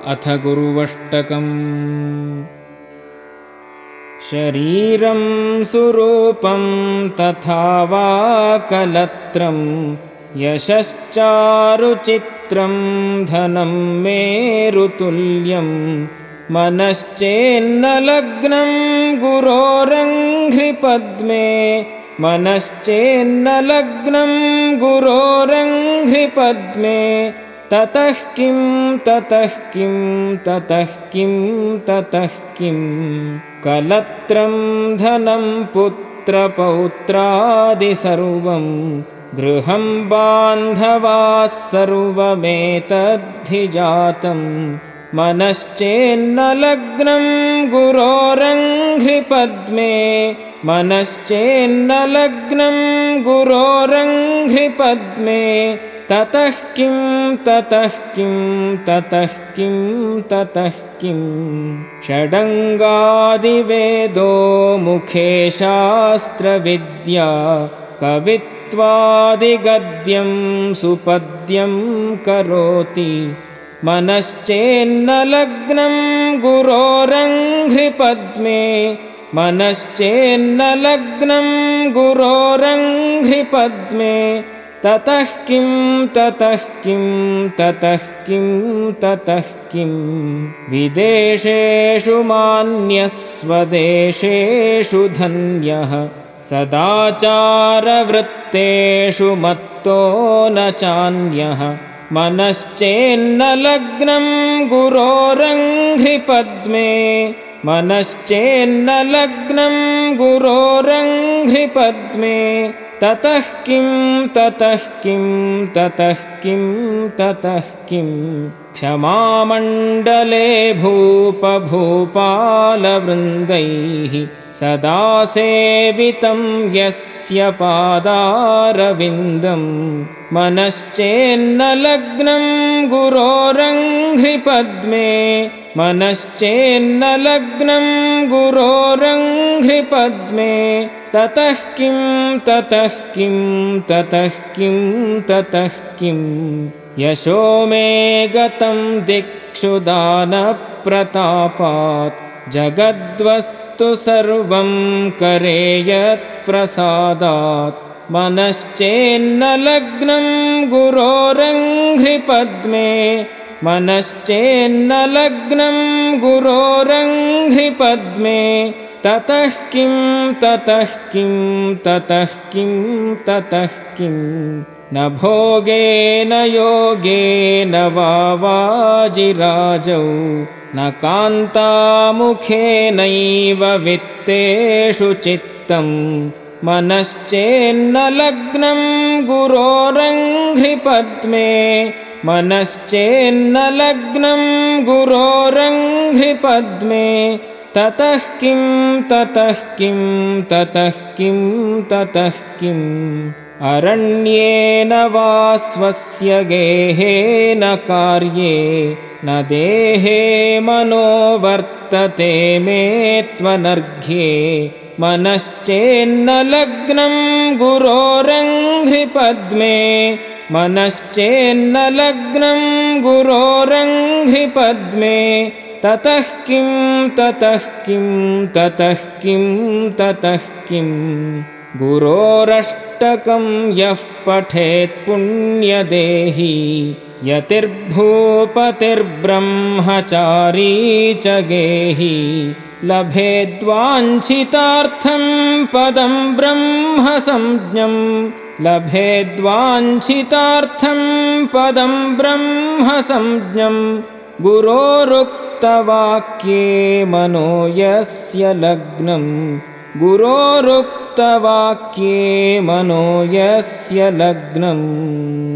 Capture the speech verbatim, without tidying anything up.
अथ गुरुवष्टकम्। शरीरं सुरूपं तथा वा कलत्रं, यशश्चारुचित्रं धनं मेरुतुल्यं, मनश्चेन्न लग्नं गुरोरङ्घ्रिपद्मे, मनश्चेन्न लग्नं गुरोरङ्घ्रिपद्मे। ततः किं ततः किं ततः किं ततः किं, कलत्रं धनं पुत्रपौत्रादि सर्वं, गृहं बान्धवाः सर्वमेतद्धि जातं, मनश्चेन्न लग्नं गुरोरङ्घ्रिपद्मे, मनश्चेन्न लग्नं गुरोरङ्घ्रिपद्मे। ततः किं ततः किं ततः किं ततः किं, षडङ्गादिवेदो मुखे शास्त्रविद्या, कवित्वादिगद्यं सुपद्यं करोति, मनश्चेन्न लग्नं गुरोरङ्घ्रिपद्मे, मनश्चेन्न लग्नं गुरोरङ्घ्रिपद्मे। ततः किं ततः किं ततः किं ततः किं, विदेशेषु मान्यः स्वदेशेषु धन्यः, सदाचारवृत्तेषु मत्तो न चान्यः, मनश्चेन्न लग्नं गुरोरङ्घ्रिपद्मे, मनश्चेन्न लग्नं गुरोरङ्घ्रिपद्मे। ततः किं ततः किं ततः किं ततः किं, क्षमामण्डले भूपभूपालवृन्दैः, सदा सेवितं यस्य पादारविन्दं, मनश्चेन्न लग्नं गुरोरङ्घ्रिपद्मे, मनश्चेन्न लग्नं गुरोरङ्घ्रिपद्मे। ततः किं ततः किं ततः किं ततः किं, यशो मे गतं दिक्षु दानप्रतापात्, जगद्वस्तु सर्वं करे यत्प्रसादात्, मनश्चेन्न लग्नं गुरोरङ्घ्रिपद्मे, मनश्चेन्न लग्नं गुरोरङ्घ्रिपद्मे। ततः किं ततः किं ततः किं ततः किं, न भोगेन योगेन वा वाजिराजौ, न कान्तामुखेनैव वित्तेषु चित्तं, मनश्चेन्न लग्नं गुरोरङ्घ्रिपद्मे, मनश्चेन्न लग्नं गुरोरङ्घ्रिपद्मे। ततः किं ततः किं ततः किं ततः किं, अरण्येन वा स्वस्य गेहेन कार्ये, न देहे मनो वर्तते मे त्वनर्घ्ये, मनश्चेन्न लग्नं गुरोरङ्घ्रिपद्मे, मनश्चेन्न लग्नं गुरोरङ्घ्रिपद्मे। ततः किं ततः किं ततः किं ततः किं, गुरोरष्टकं यः पठेत् पुण्यदेही, यतिर्भूपतिर्ब्रह्मचारी च गेही, लभेद्वाञ्छितार्थं पदं ब्रह्म संज्ञं, लभेद्वाञ्छितार्थं पदं ब्रह्म संज्ञं। गुरोरुक्तवाक्ये मनो यस्य लग्नं, गुरोरुक्तवाक्ये मनो यस्य लग्नम्।